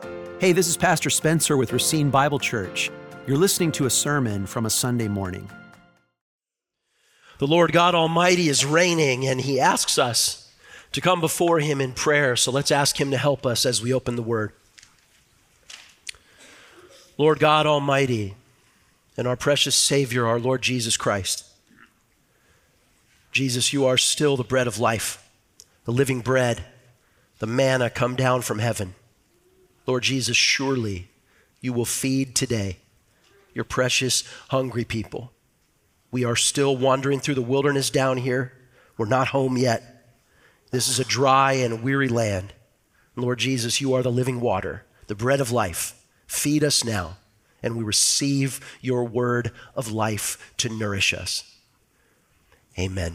Hey, this is Pastor Spencer with Racine Bible Church. You're listening to a sermon from a Sunday morning. The Lord God Almighty is reigning, and He asks us to come before Him in prayer. So let's ask Him to help us as we open the Word. Lord God Almighty and our precious Savior, our Lord Jesus Christ. Jesus, you are still the bread of life, the living bread, the manna come down from heaven. Lord Jesus, surely you will feed today your precious, hungry people. We are still wandering through the wilderness down here. We're not home yet. This is a dry and weary land. Lord Jesus, you are the living water, the bread of life. Feed us now, and we receive your word of life to nourish us. Amen.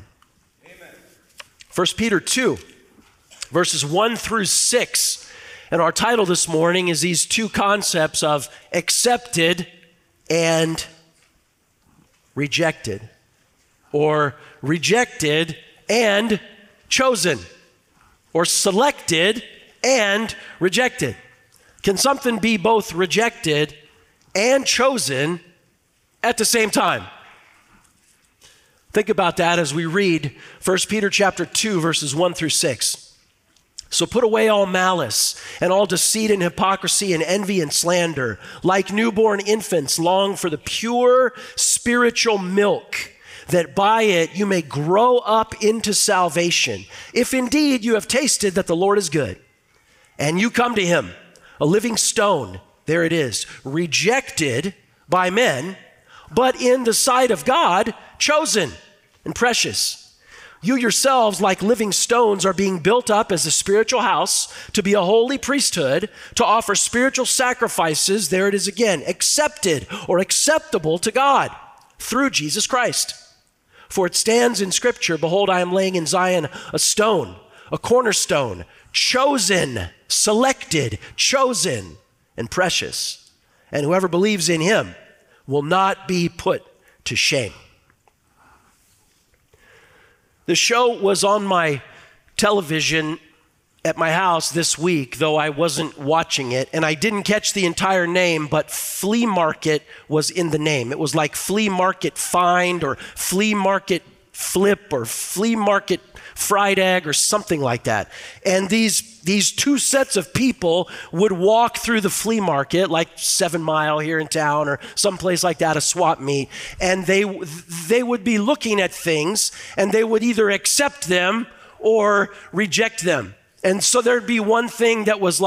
1 Peter 2, verses 1 through 6. And our title this morning is these two concepts of accepted and rejected, or rejected and chosen, or selected and rejected. Can something be both rejected and chosen at the same time? Think about that as we read 1 Peter chapter 2, verses 1 through 6. So put away all malice and all deceit and hypocrisy and envy and slander. Like newborn infants, long for the pure spiritual milk, that by it you may grow up into salvation, if indeed you have tasted that the Lord is good. And you come to him, a living stone, there it is, rejected by men, but in the sight of God, chosen and precious. You yourselves, like living stones, are being built up as a spiritual house to be a holy priesthood, to offer spiritual sacrifices, there it is again, accepted or acceptable to God through Jesus Christ. For it stands in Scripture, behold, I am laying in Zion a stone, a cornerstone, chosen, selected, chosen, and precious. And whoever believes in him will not be put to shame. The show was on my television at my house this week, though I wasn't watching it, and I didn't catch the entire name, but flea market was in the name. It was like flea market find or flea market flip or flea market fried egg or something like that. And these two sets of people would walk through the flea market, like 7 Mile here in town or someplace like that, a swap meet, and they would be looking at things and they would either accept them or reject them. And so there'd be one thing that was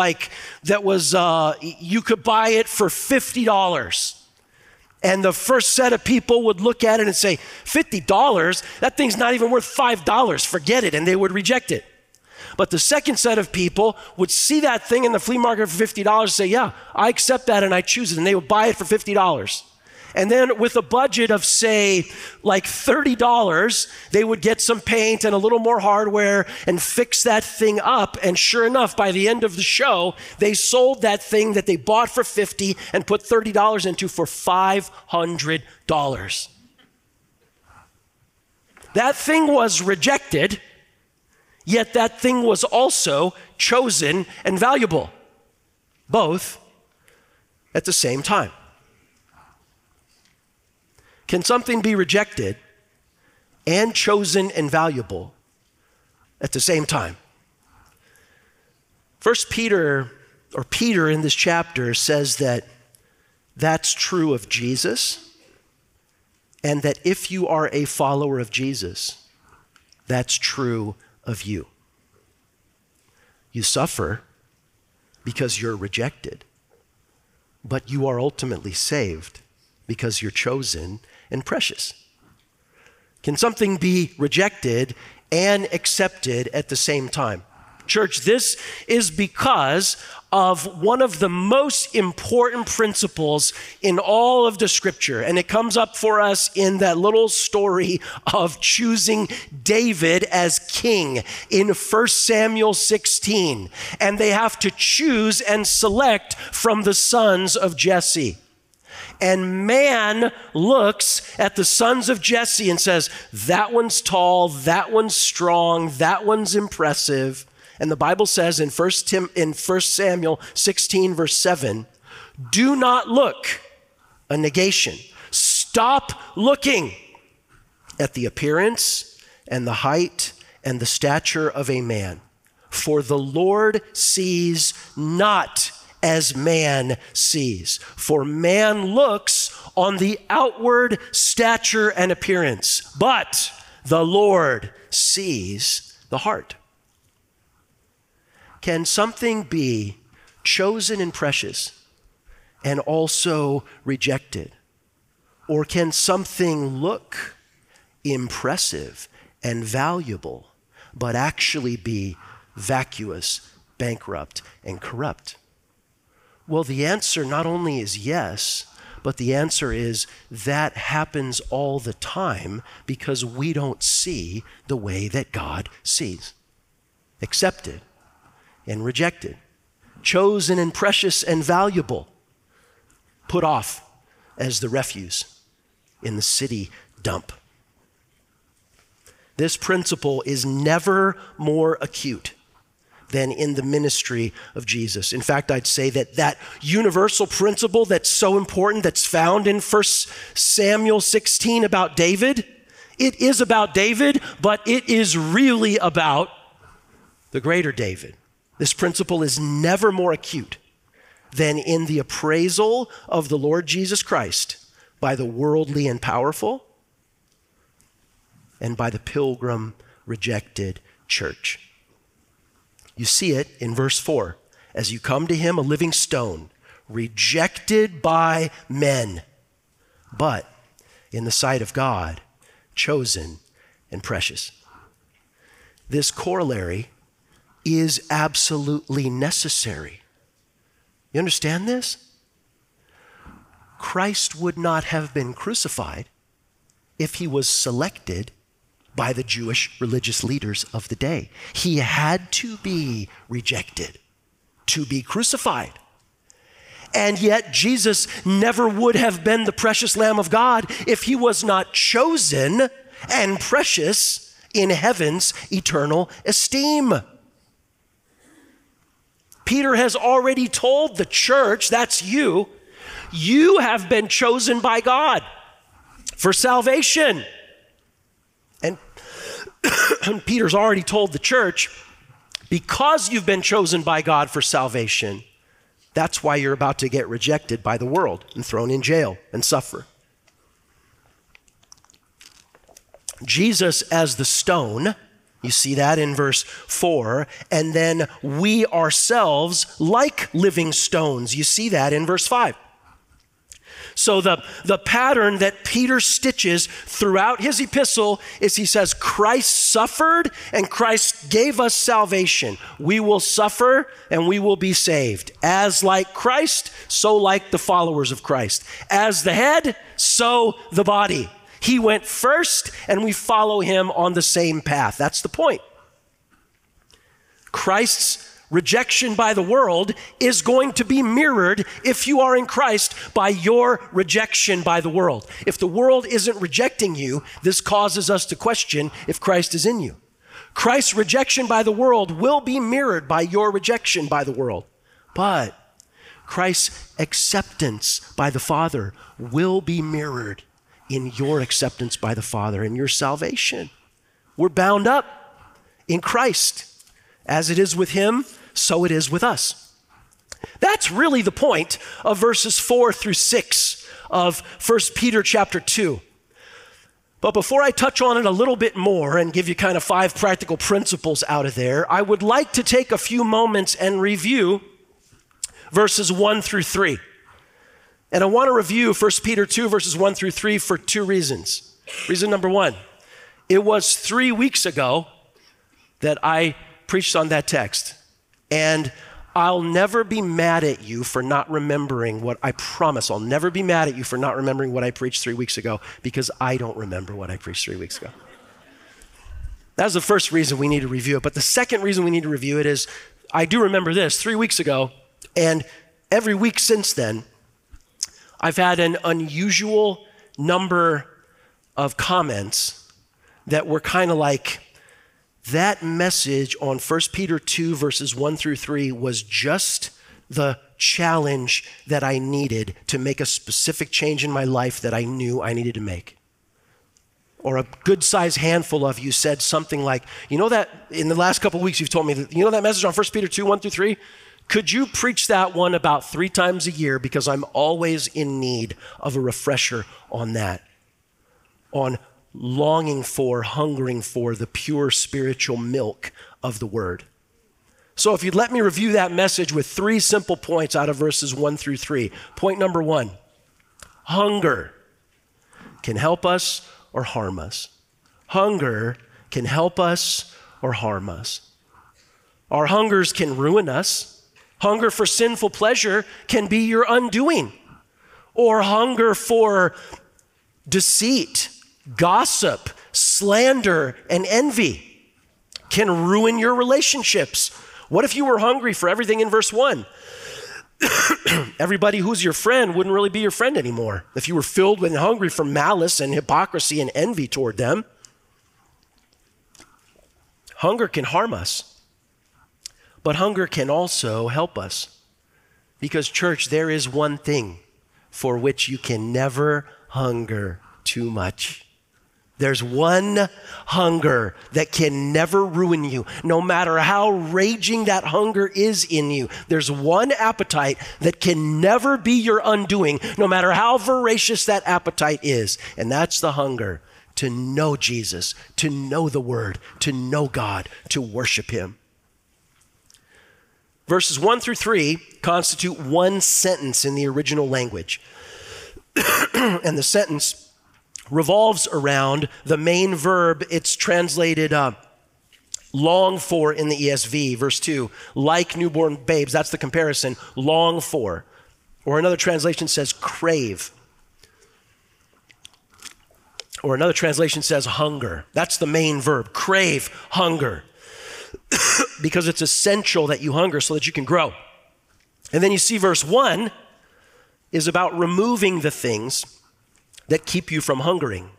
you could buy it for $50. And the first set of people would look at it and say, $50? That thing's not even worth $5. Forget it. And they would reject it. But the second set of people would see that thing in the flea market for $50 and say, yeah, I accept that and I choose it. And they would buy it for $50. And then with a budget of, say, like $30, they would get some paint and a little more hardware and fix that thing up. And sure enough, by the end of the show, they sold that thing that they bought for $50 and put $30 into for $500. That thing was rejected, yet that thing was also chosen and valuable, both at the same time. Can something be rejected and chosen and valuable at the same time? Peter in this chapter says that that's true of Jesus, and that if you are a follower of Jesus, that's true of you. You suffer because you're rejected, but you are ultimately saved because you're chosen and precious. Can something be rejected and accepted at the same time? Church, this is because of one of the most important principles in all of the Scripture. And it comes up for us in that little story of choosing David as king in 1 Samuel 16. And they have to choose and select from the sons of Jesse. And man looks at the sons of Jesse and says, that one's tall, that one's strong, that one's impressive. And the Bible says in 1 Samuel 16, verse 7, do not look, a negation. Stop looking at the appearance and the height and the stature of a man. For the Lord sees not as man sees. For man looks on the outward stature and appearance, but the Lord sees the heart. Can something be chosen and precious and also rejected? Or can something look impressive and valuable, but actually be vacuous, bankrupt, and corrupt? Well, the answer not only is yes, but the answer is that happens all the time because we don't see the way that God sees. Accepted and rejected, chosen and precious and valuable, put off as the refuse in the city dump. This principle is never more acute than in the ministry of Jesus. In fact, I'd say that universal principle that's so important, that's found in 1 Samuel 16 about David, it is about David, but it is really about the greater David. This principle is never more acute than in the appraisal of the Lord Jesus Christ by the worldly and powerful and by the pilgrim rejected church. You see it in verse 4. As you come to him, a living stone, rejected by men, but in the sight of God, chosen and precious. This corollary is absolutely necessary. You understand this? Christ would not have been crucified if he was selected by the Jewish religious leaders of the day. He had to be rejected to be crucified. And yet Jesus never would have been the precious Lamb of God if he was not chosen and precious in heaven's eternal esteem. Peter has already told the church, that's you have been chosen by God for salvation. And Peter's already told the church, because you've been chosen by God for salvation, that's why you're about to get rejected by the world and thrown in jail and suffer. Jesus as the stone, you see that in verse 4, and then we ourselves like living stones. You see that in verse 5. So the pattern that Peter stitches throughout his epistle is he says, Christ suffered and Christ gave us salvation. We will suffer and we will be saved. As like Christ, so like the followers of Christ. As the head, so the body. He went first and we follow him on the same path. That's the point. Christ's rejection by the world is going to be mirrored, if you are in Christ, by your rejection by the world. If the world isn't rejecting you, this causes us to question if Christ is in you. Christ's rejection by the world will be mirrored by your rejection by the world. But Christ's acceptance by the Father will be mirrored in your acceptance by the Father and your salvation. We're bound up in Christ. As it is with him, so it is with us. That's really the point of verses 4 through 6 of 1 Peter chapter 2. But before I touch on it a little bit more and give you kind of 5 practical principles out of there, I would like to take a few moments and review verses 1 through 3. And I want to review 1 Peter 2 verses 1 through 3 for 2 reasons. Reason number 1, it was 3 weeks ago that I preached on that text. And I'll never be mad at you for not remembering what I promise. I'll never be mad at you for not remembering what I preached 3 weeks ago, because I don't remember what I preached 3 weeks ago. That's the first reason we need to review it. But the second reason we need to review it is I do remember this 3 weeks ago, and every week since then, I've had an unusual number of comments that were kind of like, that message on 1 Peter 2, verses 1 through 3 was just the challenge that I needed to make a specific change in my life that I knew I needed to make. Or a good-sized handful of you said something like, you know that, in the last couple of weeks you've told me, that, you know that message on 1 Peter 2, 1 through 3? Could you preach that one about 3 times a year, because I'm always in need of a refresher on that, on longing for, hungering for the pure spiritual milk of the word. So if you'd let me review that message with 3 simple points out of verses 1 through 3. Point number 1, hunger can help us or harm us. Hunger can help us or harm us. Our hungers can ruin us. Hunger for sinful pleasure can be your undoing. Or hunger for deceit, gossip, slander, and envy can ruin your relationships. What if you were hungry for everything in verse 1? Everybody who's your friend wouldn't really be your friend anymore if you were filled with and hungry for malice and hypocrisy and envy toward them. Hunger can harm us, but hunger can also help us. Because, church, there is one thing for which you can never hunger too much. There's one hunger that can never ruin you, no matter how raging that hunger is in you. There's one appetite that can never be your undoing, no matter how voracious that appetite is. And that's the hunger to know Jesus, to know the Word, to know God, to worship Him. Verses 1 through 3 constitute one sentence in the original language. And the sentence revolves around the main verb. It's translated long for in the ESV, verse 2, like newborn babes. That's the comparison, long for. Or another translation says crave. Or another translation says hunger. That's the main verb, crave, hunger. Because it's essential that you hunger so that you can grow. And then you see verse 1 is about removing the things that keep you from hungering.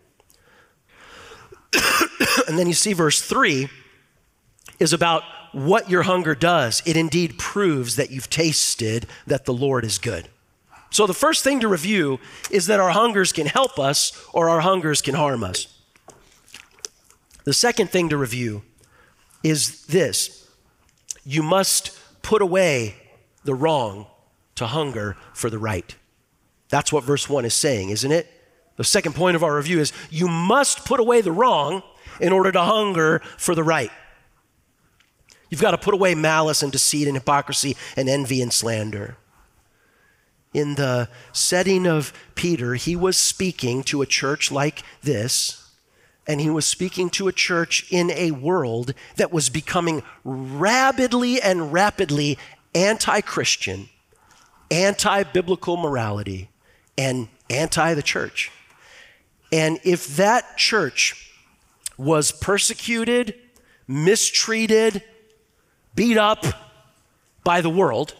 And then you see verse 3 is about what your hunger does. It indeed proves that you've tasted that the Lord is good. So the first thing to review is that our hungers can help us or our hungers can harm us. The second thing to review is this: you must put away the wrong to hunger for the right. That's what verse 1 is saying, isn't it? The second point of our review is you must put away the wrong in order to hunger for the right. You've got to put away malice and deceit and hypocrisy and envy and slander. In the setting of Peter, he was speaking to a church like this, and he was speaking to a church in a world that was becoming rapidly anti-Christian, anti-biblical morality, and anti the church. And if that church was persecuted, mistreated, beat up by the world,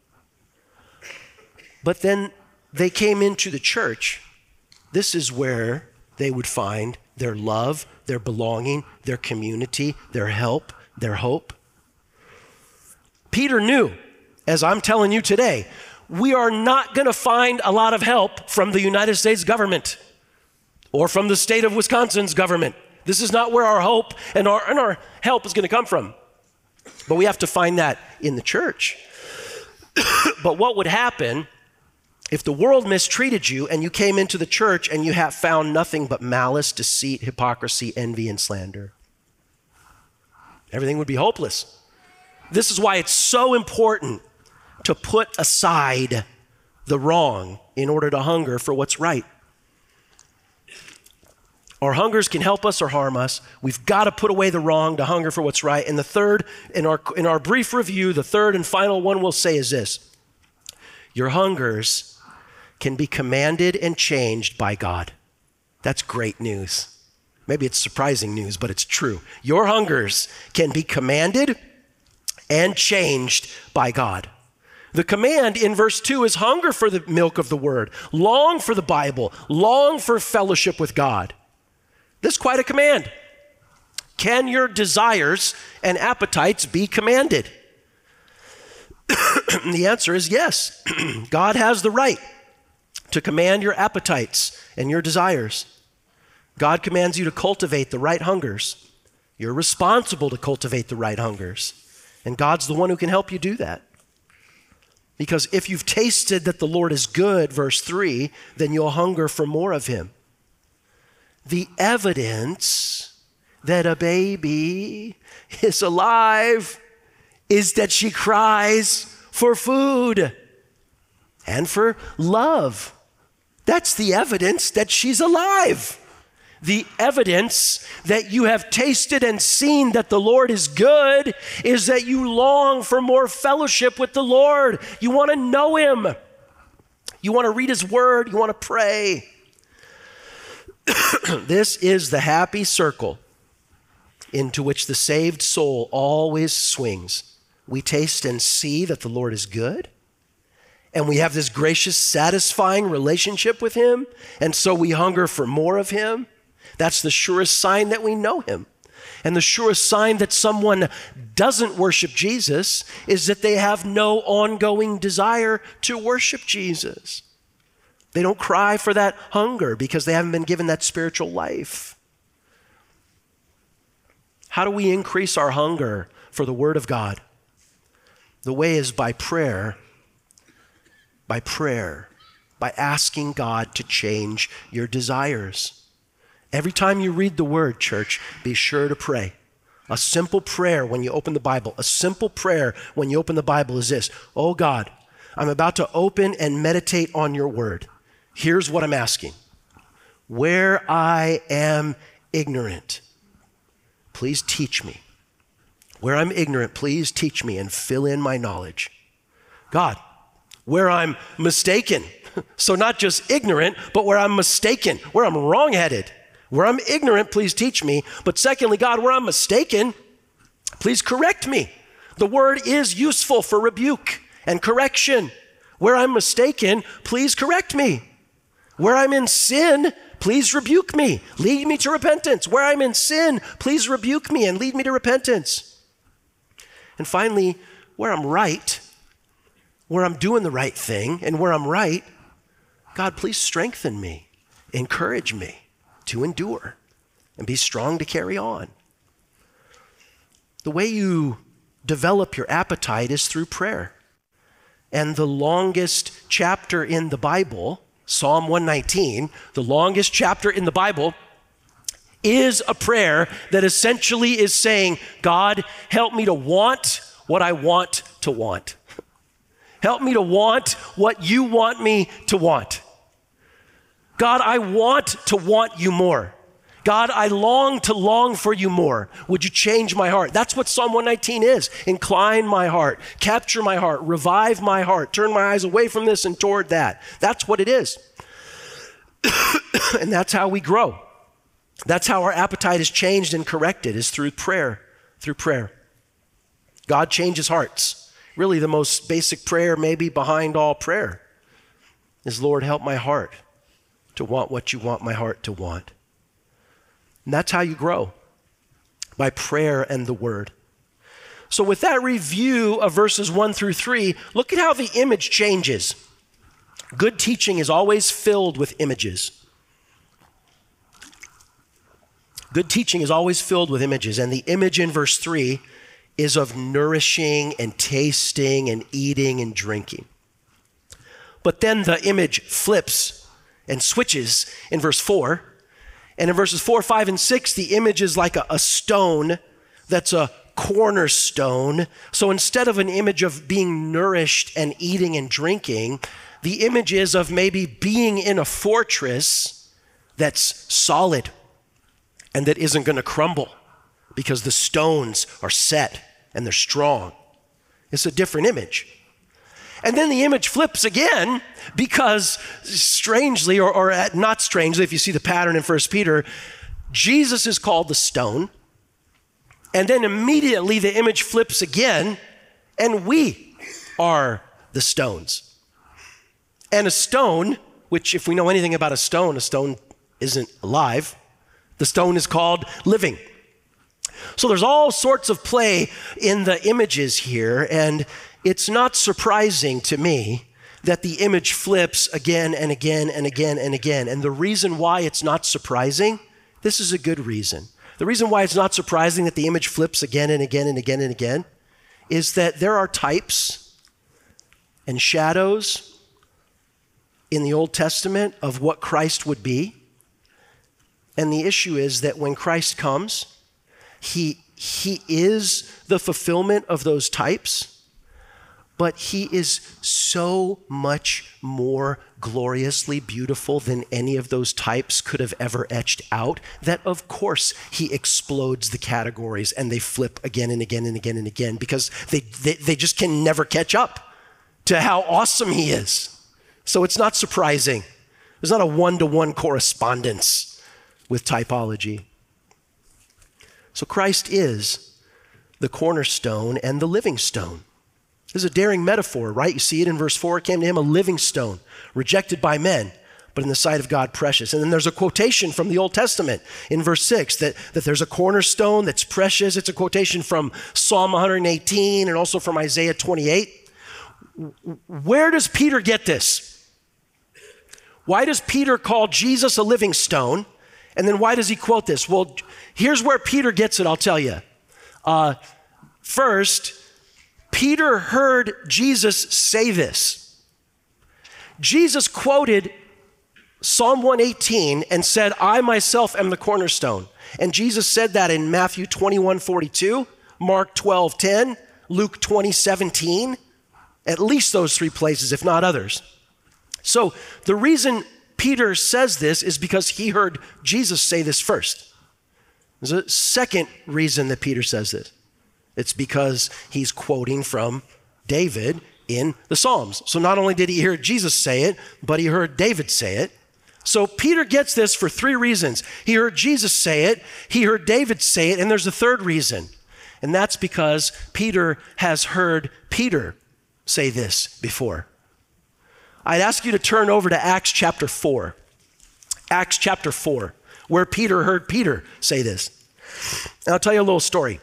but then they came into the church, this is where they would find their love, their belonging, their community, their help, their hope. Peter knew, as I'm telling you today, we are not going to find a lot of help from the United States government or from the state of Wisconsin's government. This is not where our hope and our help is going to come from. But we have to find that in the church. But what would happen if the world mistreated you and you came into the church and you have found nothing but malice, deceit, hypocrisy, envy, and slander? Everything would be hopeless. This is why it's so important to put aside the wrong in order to hunger for what's right. Our hungers can help us or harm us. We've got to put away the wrong to hunger for what's right. And the third, in our brief review, the third and final one we'll say is this: your hungers can be commanded and changed by God. That's great news. Maybe it's surprising news, but it's true. Your hungers can be commanded and changed by God. The command in verse 2 is hunger for the milk of the word, long for the Bible, long for fellowship with God. This is quite a command. Can your desires and appetites be commanded? The answer is yes. God has the right to command your appetites and your desires. God commands you to cultivate the right hungers. You're responsible to cultivate the right hungers. And God's the one who can help you do that. Because if you've tasted that the Lord is good, verse 3, then you'll hunger for more of him. The evidence that a baby is alive is that she cries for food and for love. That's the evidence that she's alive. The evidence that you have tasted and seen that the Lord is good is that you long for more fellowship with the Lord. You want to know him. You want to read his word. You want to pray. This is the happy circle into which the saved soul always swings. We taste and see that the Lord is good, and we have this gracious, satisfying relationship with him, and so we hunger for more of him. That's the surest sign that we know him. And the surest sign that someone doesn't worship Jesus is that they have no ongoing desire to worship Jesus. They don't cry for that hunger because they haven't been given that spiritual life. How do we increase our hunger for the Word of God? The way is by prayer, by asking God to change your desires. Every time you read the Word, church, be sure to pray. A simple prayer when you open the Bible, is this: oh God, I'm about to open and meditate on your Word. Here's what I'm asking. Where I am ignorant, please teach me. Where I'm ignorant, please teach me and fill in my knowledge. God, where I'm mistaken, so not just ignorant, but where I'm mistaken, where I'm wrong-headed. Where I'm ignorant, please teach me. But secondly, God, where I'm mistaken, please correct me. The word is useful for rebuke and correction. Where I'm mistaken, please correct me. Where I'm in sin, please rebuke me. Lead me to repentance. Where I'm in sin, please rebuke me and lead me to repentance. And finally, where I'm right, where I'm doing the right thing and where I'm right, God, please strengthen me, encourage me to endure and be strong to carry on. The way you develop your appetite is through prayer. And the longest chapter in the Bible, Psalm 119, the longest chapter in the Bible, is a prayer that essentially is saying, God, help me to want what I want to want. Help me to want what you want me to want. God, I want to want you more. God, I long to long for you more. Would you change my heart? That's what Psalm 119 is. Incline my heart, capture my heart, revive my heart, turn my eyes away from this and toward that. That's what it is. And that's how we grow. That's how our appetite is changed and corrected, is through prayer, God changes hearts. Really the most basic prayer maybe behind all prayer is, Lord, help my heart to want what you want my heart to want. And that's how you grow, by prayer and the word. So with that review of verses 1 through 3, look at how the image changes. Good teaching is always filled with images. Good teaching is always filled with images, and the image in verse 3 is of nourishing and tasting and eating and drinking. But then the image flips and switches in verse 4. And in verses 4, 5, and 6, the image is like a stone that's a cornerstone. So instead of an image of being nourished and eating and drinking, the image is of maybe being in a fortress that's solid and that isn't going to crumble because the stones are set and they're strong. It's a different image. And then the image flips again because strangely, or not strangely, if you see the pattern in 1 Peter, Jesus is called the stone. And then immediately the image flips again and we are the stones. And a stone, which if we know anything about a stone isn't alive. The stone is called living. So there's all sorts of play in the images here, and it's not surprising to me that the image flips again and again and again and again. And the reason why it's not surprising, this is a good reason. The reason why it's not surprising that the image flips again and again and again and again is that there are types and shadows in the Old Testament of what Christ would be. And the issue is that when Christ comes, he is the fulfillment of those types, but he is so much more gloriously beautiful than any of those types could have ever etched out that, of course, he explodes the categories and they flip again and again and again and again because they just can never catch up to how awesome he is. So it's not surprising. There's not a one-to-one correspondence with typology. So Christ is the cornerstone and the living stone. This is a daring metaphor, right? You see it in verse 4. It came to him a living stone, rejected by men, but in the sight of God precious. And then there's a quotation from the Old Testament in verse 6 that there's a cornerstone that's precious. It's a quotation from Psalm 118 and also from Isaiah 28. Where does Peter get this? Why does Peter call Jesus a living stone? And then why does he quote this? Well, here's where Peter gets it, I'll tell you. First, Peter heard Jesus say this. Jesus quoted Psalm 118 and said, I myself am the cornerstone. And Jesus said that in Matthew 21:42, Mark 12:10, Luke 20:17, at least those three places, if not others. So the reason Peter says this is because he heard Jesus say this first. There's a second reason that Peter says this. It's because he's quoting from David in the Psalms. So not only did he hear Jesus say it, but he heard David say it. So Peter gets this for three reasons. He heard Jesus say it, he heard David say it, and there's a third reason. And that's because Peter has heard Peter say this before. I'd ask you to turn over to Acts chapter 4. Acts chapter 4, where Peter heard Peter say this. And I'll tell you a little story.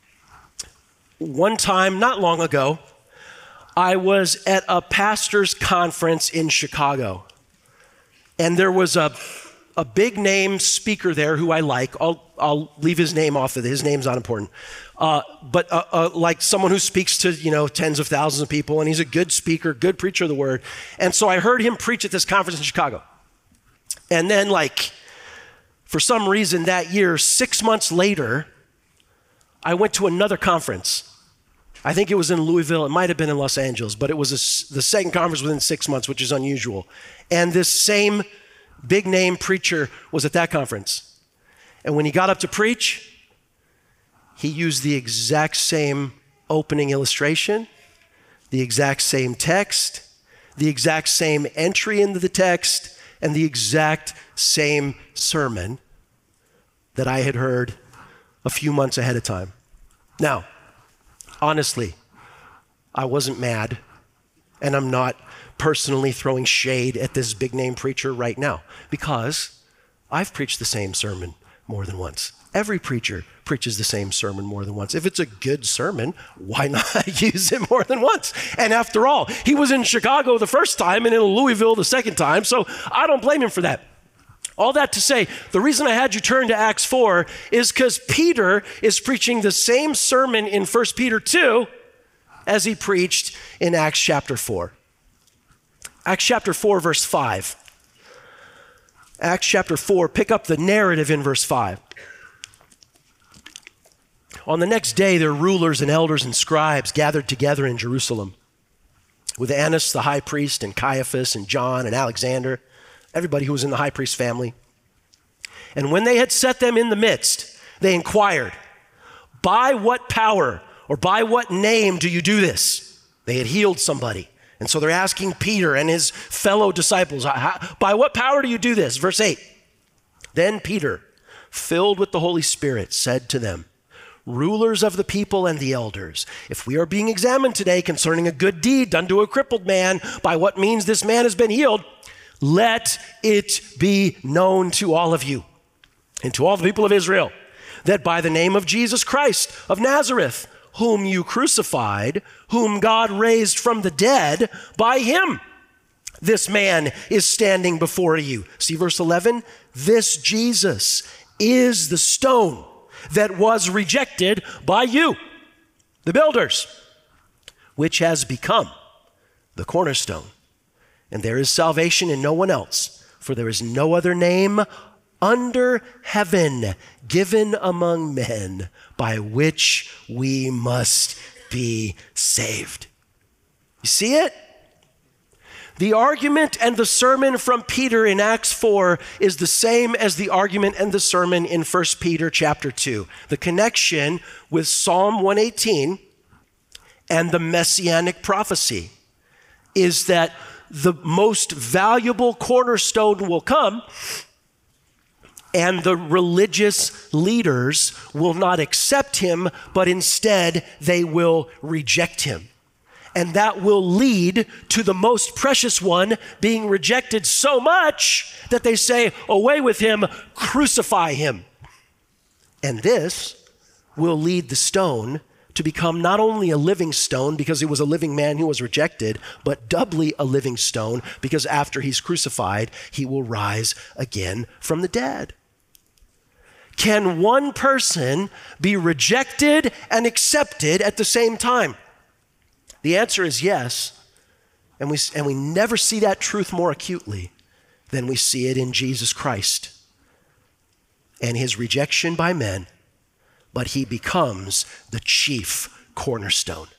One time, not long ago, I was at a pastor's conference in Chicago. And there was a big name speaker there who I like. I'll leave his name off of it. His name's not important. But like someone who speaks to, tens of thousands of people, and he's a good speaker, good preacher of the word. And so I heard him preach at this conference in Chicago. And then for some reason that year, 6 months later, I went to another conference. I think it was in Louisville. It might have been in Los Angeles, but it was the second conference within 6 months, which is unusual. And this same big name preacher was at that conference. And when he got up to preach, he used the exact same opening illustration, the exact same text, the exact same entry into the text, and the exact same sermon that I had heard a few months ahead of time. Now, honestly, I wasn't mad, and I'm not personally throwing shade at this big name preacher right now, because I've preached the same sermon more than once. Every preacher preaches the same sermon more than once. If it's a good sermon, why not use it more than once? And after all, he was in Chicago the first time and in Louisville the second time, so I don't blame him for that. All that to say, the reason I had you turn to Acts 4 is because Peter is preaching the same sermon in 1 Peter 2 as he preached in Acts chapter 4. Acts chapter 4, verse 5. Acts chapter 4, pick up the narrative in verse 5. On the next day, their rulers and elders and scribes gathered together in Jerusalem with Annas the high priest and Caiaphas and John and Alexander, everybody who was in the high priest family. And when they had set them in the midst, they inquired, by what power or by what name do you do this? They had healed somebody. And so they're asking Peter and his fellow disciples, by what power do you do this? Verse 8, then Peter, filled with the Holy Spirit, said to them, rulers of the people and the elders, if we are being examined today concerning a good deed done to a crippled man, by what means this man has been healed, let it be known to all of you and to all the people of Israel that by the name of Jesus Christ of Nazareth, whom you crucified, whom God raised from the dead, by him this man is standing before you. See verse 11? This Jesus is the stone that was rejected by you, the builders, which has become the cornerstone. And there is salvation in no one else, for there is no other name under heaven given among men by which we must be saved. You see it? The argument and the sermon from Peter in Acts 4 is the same as the argument and the sermon in 1 Peter chapter 2. The connection with Psalm 118 and the messianic prophecy is that the most valuable cornerstone will come, and the religious leaders will not accept him, but instead they will reject him. And that will lead to the most precious one being rejected so much that they say, away with him, crucify him. And this will lead the stone to become not only a living stone because it was a living man who was rejected, but doubly a living stone because after he's crucified, he will rise again from the dead. Can one person be rejected and accepted at the same time? The answer is yes, and we never see that truth more acutely than we see it in Jesus Christ and his rejection by men, but he becomes the chief cornerstone.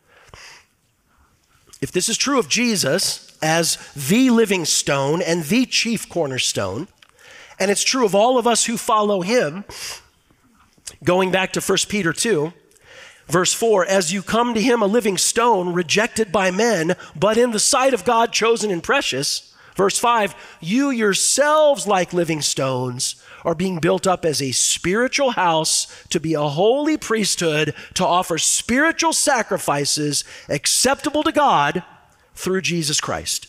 If this is true of Jesus as the living stone and the chief cornerstone, and it's true of all of us who follow him, going back to 1 Peter 2, verse 4, as you come to him a living stone rejected by men, but in the sight of God chosen and precious. Verse 5, you yourselves like living stones are being built up as a spiritual house to be a holy priesthood to offer spiritual sacrifices acceptable to God through Jesus Christ.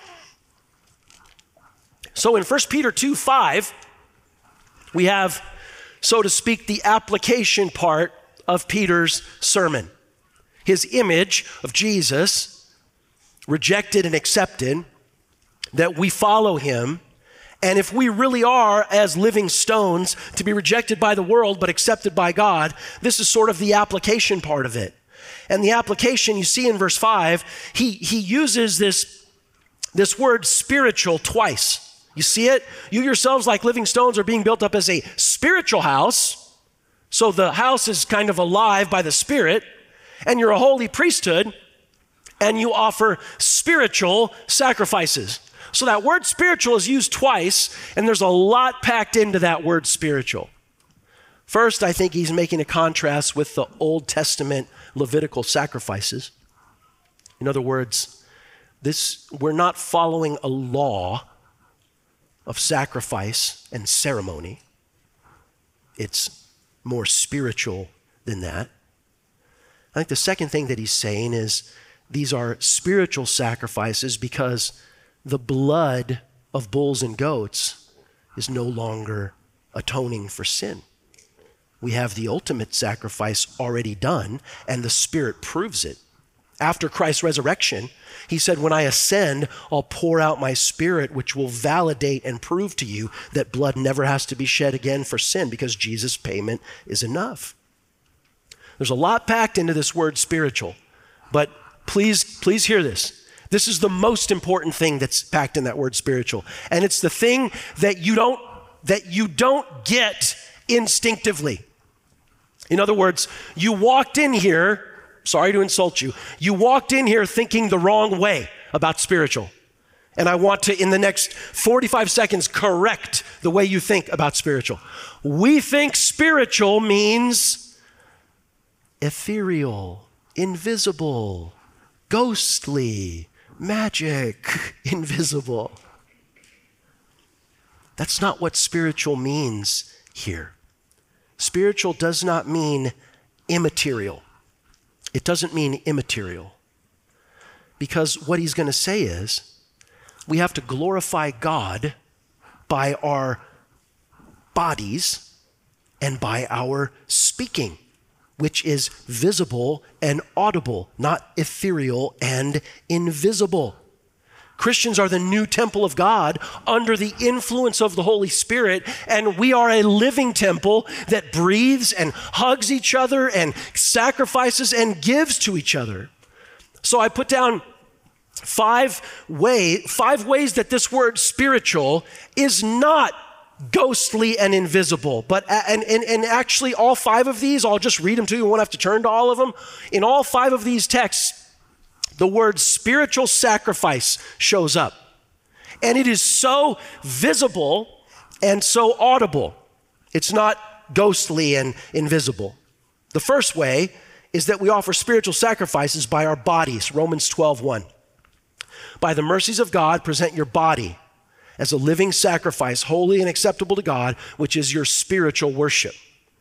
So in 1 Peter 2:5, we have, so to speak, the application part of Peter's sermon. His image of Jesus, rejected and accepted, that we follow him. And if we really are, as living stones, to be rejected by the world but accepted by God, this is sort of the application part of it. And the application you see in verse 5, he uses this word spiritual twice. You see it? You yourselves like living stones are being built up as a spiritual house. So the house is kind of alive by the Spirit, and you're a holy priesthood, and you offer spiritual sacrifices. So that word spiritual is used twice, and there's a lot packed into that word spiritual. First, I think he's making a contrast with the Old Testament Levitical sacrifices. In other words, we're not following a law of sacrifice and ceremony. It's more spiritual than that. I think the second thing that he's saying is these are spiritual sacrifices because the blood of bulls and goats is no longer atoning for sin. We have the ultimate sacrifice already done, and the Spirit proves it. After Christ's resurrection, he said, when I ascend, I'll pour out my Spirit, which will validate and prove to you that blood never has to be shed again for sin because Jesus' payment is enough. There's a lot packed into this word spiritual, but please hear this. This is the most important thing that's packed in that word spiritual. And it's the thing that you don't get instinctively. In other words, you walked in here, sorry to insult you, you walked in here thinking the wrong way about spiritual. And I want to, in the next 45 seconds, correct the way you think about spiritual. We think spiritual means ethereal, invisible, ghostly, magic, invisible. That's not what spiritual means here. Spiritual does not mean immaterial. It doesn't mean immaterial. Because what he's going to say is, we have to glorify God by our bodies and by our speaking, which is visible and audible, not ethereal and invisible. Christians are the new temple of God under the influence of the Holy Spirit, and we are a living temple that breathes and hugs each other and sacrifices and gives to each other. So I put down five ways that this word spiritual is not ghostly and invisible, but and actually all five of these, I'll just read them to you. You won't have to turn to all of them. In all five of these texts, the word spiritual sacrifice shows up. And it is so visible and so audible. It's not ghostly and invisible. The first way is that we offer spiritual sacrifices by our bodies. Romans 12:1. By the mercies of God, present your body as a living sacrifice, holy and acceptable to God, which is your spiritual worship.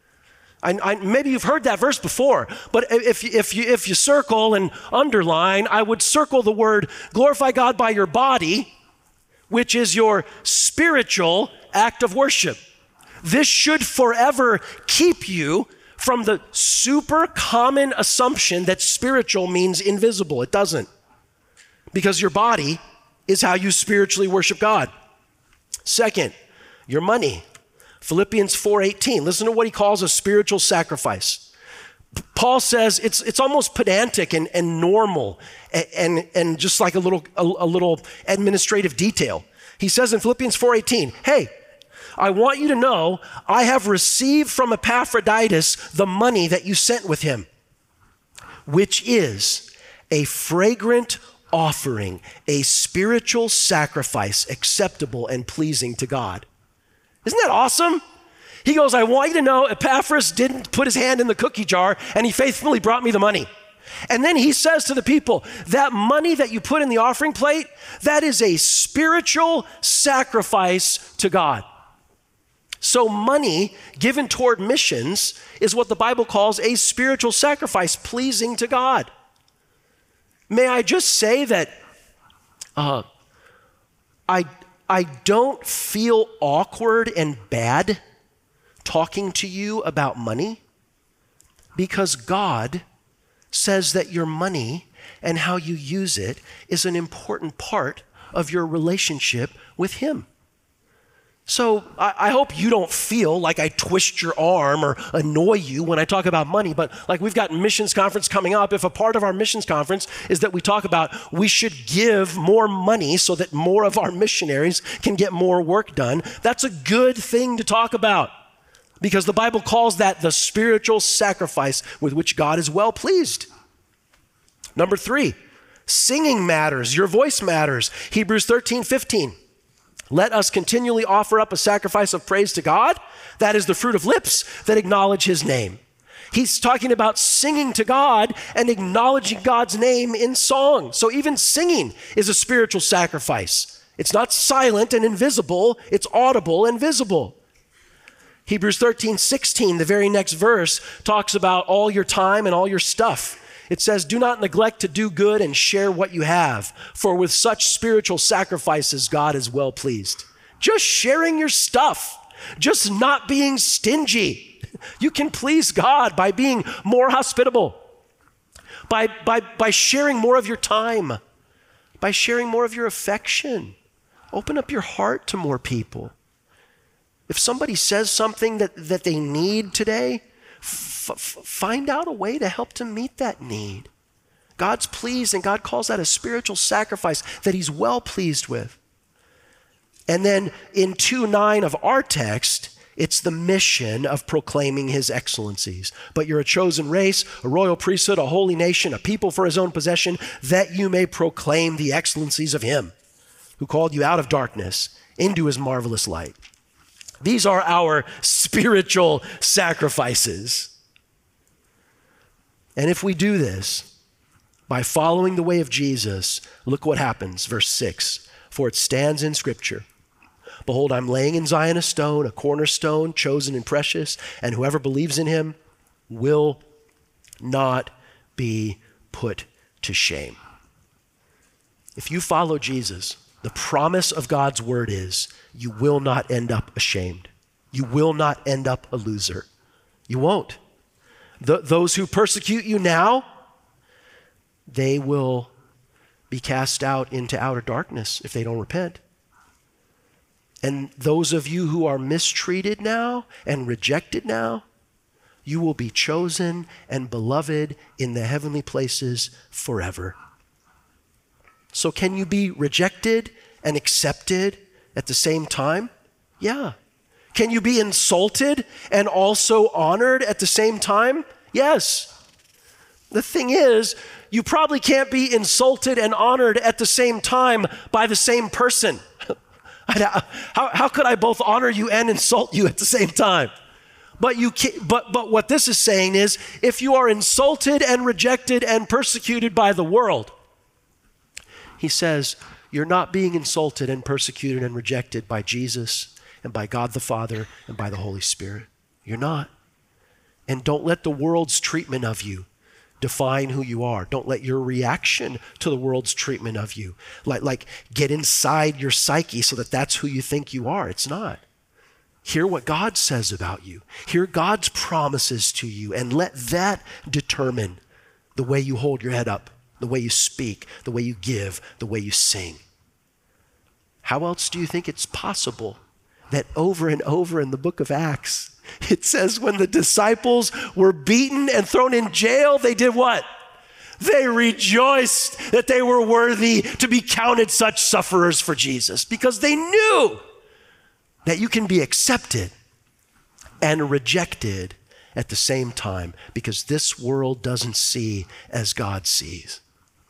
Maybe you've heard that verse before, but if you circle and underline, I would circle the word glorify God by your body, which is your spiritual act of worship. This should forever keep you from the super common assumption that spiritual means invisible. It doesn't, because your body is how you spiritually worship God. Second, your money. Philippians 4:18. Listen to what he calls a spiritual sacrifice. Paul says it's almost pedantic and normal and just like a little administrative detail. He says in Philippians 4:18, hey, I want you to know I have received from Epaphroditus the money that you sent with him, which is a fragrant offering, a spiritual sacrifice acceptable and pleasing to God. Isn't that awesome? He goes, I want you to know Epaphras didn't put his hand in the cookie jar and he faithfully brought me the money. And then he says to the people, that money that you put in the offering plate, that is a spiritual sacrifice to God. So money given toward missions is what the Bible calls a spiritual sacrifice pleasing to God. May I just say that I don't feel awkward and bad talking to you about money, because God says that your money and how you use it is an important part of your relationship with Him. So I hope you don't feel like I twist your arm or annoy you when I talk about money, but like we've got missions conference coming up. If a part of our missions conference is that we talk about we should give more money so that more of our missionaries can get more work done, that's a good thing to talk about, because the Bible calls that the spiritual sacrifice with which God is well pleased. Number 3, singing matters. Your voice matters. Hebrews 13:15. Let us continually offer up a sacrifice of praise to God. That is the fruit of lips that acknowledge His name. He's talking about singing to God and acknowledging God's name in song. So even singing is a spiritual sacrifice. It's not silent and invisible, it's audible and visible. Hebrews 13:16, the very next verse, talks about all your time and all your stuff. It says, do not neglect to do good and share what you have, for with such spiritual sacrifices, God is well pleased. Just sharing your stuff, just not being stingy. You can please God by being more hospitable, by sharing more of your time, by sharing more of your affection. Open up your heart to more people. If somebody says something that they need today, find out a way to help to meet that need. God's pleased, and God calls that a spiritual sacrifice that He's well pleased with. And then in 2:9 of our text, it's the mission of proclaiming His excellencies. But you're a chosen race, a royal priesthood, a holy nation, a people for His own possession, that you may proclaim the excellencies of Him who called you out of darkness into His marvelous light. These are our spiritual sacrifices. And if we do this by following the way of Jesus, look what happens. Verse 6, for it stands in Scripture. Behold, I'm laying in Zion a stone, a cornerstone, chosen and precious, and whoever believes in Him will not be put to shame. If you follow Jesus, the promise of God's word is you will not end up ashamed. You will not end up a loser. You won't. Those who persecute you now, they will be cast out into outer darkness if they don't repent. And those of you who are mistreated now and rejected now, you will be chosen and beloved in the heavenly places forever. So can you be rejected and accepted at the same time? Yeah. Can you be insulted and also honored at the same time? Yes. The thing is, you probably can't be insulted and honored at the same time by the same person. How could I both honor you and insult you at the same time? But what this is saying is, if you are insulted and rejected and persecuted by the world, he says, you're not being insulted and persecuted and rejected by Jesus and by God the Father and by the Holy Spirit. You're not. And don't let the world's treatment of you define who you are. Don't let your reaction to the world's treatment of you like get inside your psyche so that that's who you think you are. It's not. Hear what God says about you. Hear God's promises to you, and let that determine the way you hold your head up, the way you speak, the way you give, the way you sing. How else do you think it's possible that over and over in the book of Acts, it says when the disciples were beaten and thrown in jail, they did what? They rejoiced that they were worthy to be counted such sufferers for Jesus, because they knew that you can be accepted and rejected at the same time, because this world doesn't see as God sees.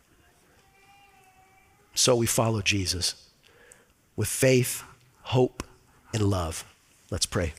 So we follow Jesus with faith, hope, and love. Let's pray.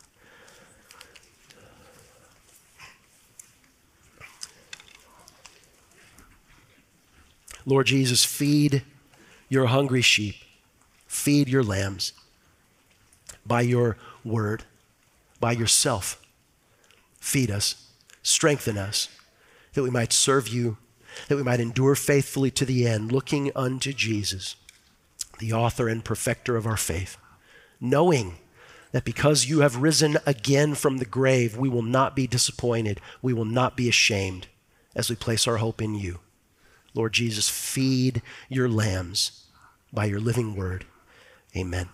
Lord Jesus, feed your hungry sheep, feed your lambs by your word, by yourself. Feed us, strengthen us, that we might serve you, that we might endure faithfully to the end, looking unto Jesus, the author and perfecter of our faith, knowing that because you have risen again from the grave, we will not be disappointed, we will not be ashamed as we place our hope in you. Lord Jesus, feed your lambs by your living word. Amen.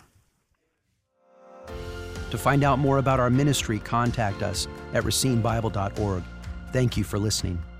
To find out more about our ministry, contact us at racinebible.org. Thank you for listening.